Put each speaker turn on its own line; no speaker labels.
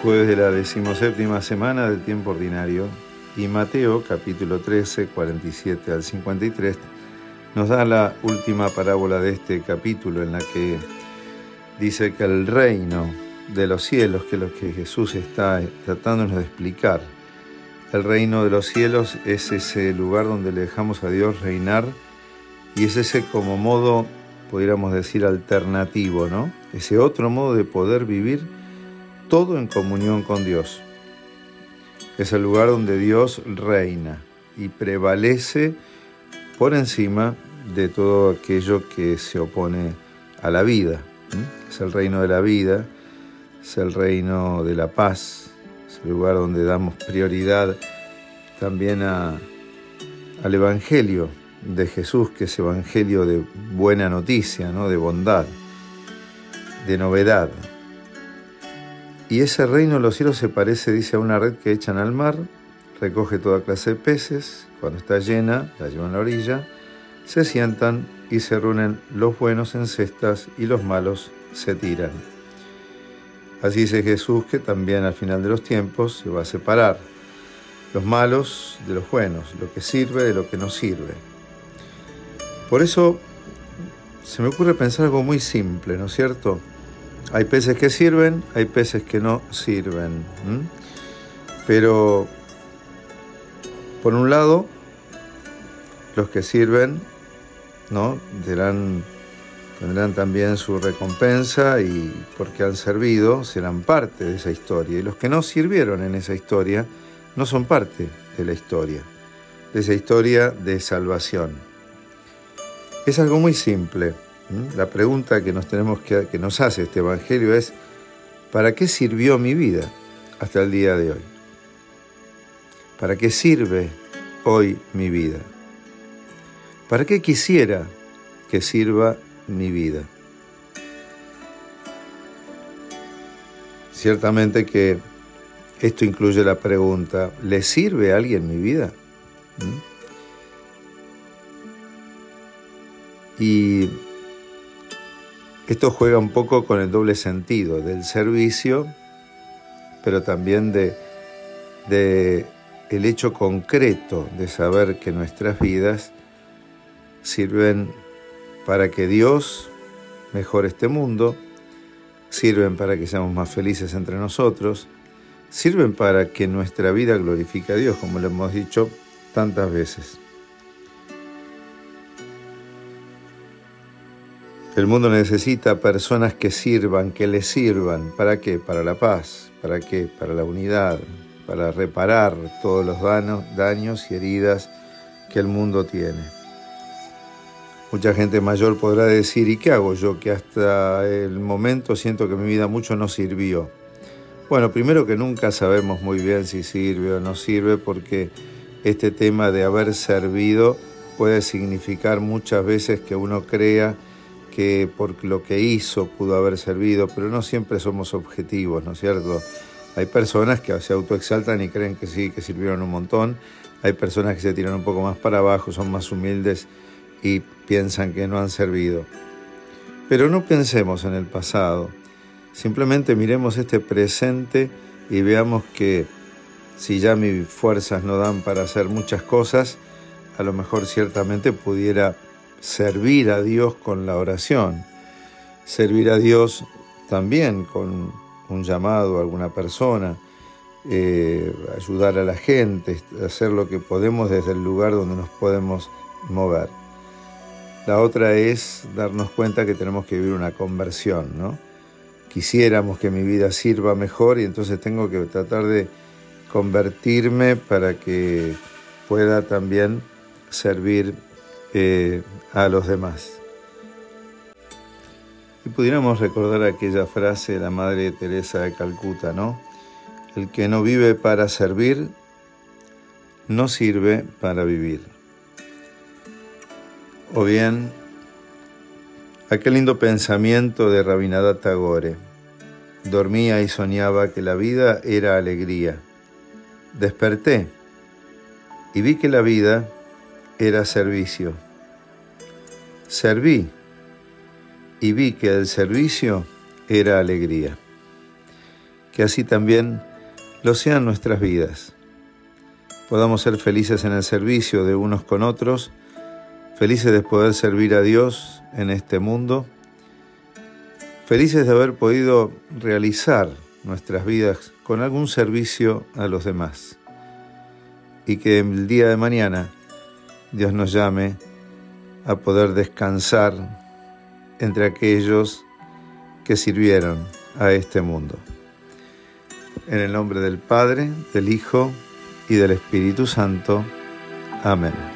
Jueves de la 17ª semana del tiempo ordinario, y Mateo capítulo 13, 47 al 53 nos da la última parábola de este capítulo, en la que dice que el reino de los cielos, que es lo que Jesús está tratándonos de explicar, el reino de los cielos es ese lugar donde le dejamos a Dios reinar, y es ese como modo, podríamos decir, alternativo, ¿no? Ese otro modo de poder vivir todo en comunión con Dios. Es el lugar donde Dios reina y prevalece por encima de todo aquello que se opone a la vida. Es el reino de la vida, es el reino de la paz, es el lugar donde damos prioridad también al Evangelio de Jesús, que es evangelio de buena noticia, ¿no? De bondad, de novedad. Y ese reino de los cielos se parece, dice, a una red que echan al mar, recoge toda clase de peces, cuando está llena, la llevan a la orilla, se sientan y se reúnen los buenos en cestas y los malos se tiran. Así dice Jesús que también al final de los tiempos se va a separar los malos de los buenos, lo que sirve de lo que no sirve. Por eso se me ocurre pensar algo muy simple, ¿no es cierto? Hay peces que sirven, hay peces que no sirven. Pero, por un lado, los que sirven, ¿no? Tendrán también su recompensa, y porque han servido serán parte de esa historia. Y los que no sirvieron en esa historia no son parte de la historia, de esa historia de salvación. Es algo muy simple. La pregunta que nos hace este Evangelio es: ¿para qué sirvió mi vida hasta el día de hoy? ¿Para qué sirve hoy mi vida? ¿Para qué quisiera que sirva mi vida? Ciertamente que esto incluye la pregunta: ¿le sirve a alguien mi vida? Y esto juega un poco con el doble sentido del servicio, pero también de el hecho concreto de saber que nuestras vidas sirven para que Dios mejore este mundo, sirven para que seamos más felices entre nosotros, sirven para que nuestra vida glorifique a Dios, como lo hemos dicho tantas veces. El mundo necesita personas que sirvan, que le sirvan. ¿Para qué? Para la paz. ¿Para qué? Para la unidad, para reparar todos los daños y heridas que el mundo tiene. Mucha gente mayor podrá decir: ¿y qué hago yo que hasta el momento siento que mi vida mucho no sirvió? Bueno, primero que nunca sabemos muy bien si sirve o no sirve, porque este tema de haber servido puede significar muchas veces que uno crea que por lo que hizo pudo haber servido, pero no siempre somos objetivos, ¿no es cierto? Hay personas que se autoexaltan y creen que sí, que sirvieron un montón. Hay personas que se tiran un poco más para abajo, son más humildes y piensan que no han servido. Pero no pensemos en el pasado. Simplemente miremos este presente y veamos que si ya mis fuerzas no dan para hacer muchas cosas, a lo mejor ciertamente pudiera servir a Dios con la oración, servir a Dios también con un llamado a alguna persona, ayudar a la gente, hacer lo que podemos desde el lugar donde nos podemos mover. La otra es darnos cuenta que tenemos que vivir una conversión, ¿no? Quisiéramos que mi vida sirva mejor, y entonces tengo que tratar de convertirme para que pueda también servir a los demás. Y pudiéramos recordar aquella frase de la Madre Teresa de Calcuta, ¿no? El que no vive para servir, no sirve para vivir. O bien, aquel lindo pensamiento de Rabindranath Tagore: dormía y soñaba que la vida era alegría. Desperté y vi que la vida era servicio. Serví y vi que el servicio era alegría. que así también lo sean nuestras vidas. Podamos ser felices en el servicio de unos con otros, felices de poder servir a Dios en este mundo, felices de haber podido realizar nuestras vidas con algún servicio a los demás. Y que el día de mañana Dios nos llame a poder descansar entre aquellos que sirvieron a este mundo. En el nombre del Padre, del Hijo y del Espíritu Santo. Amén.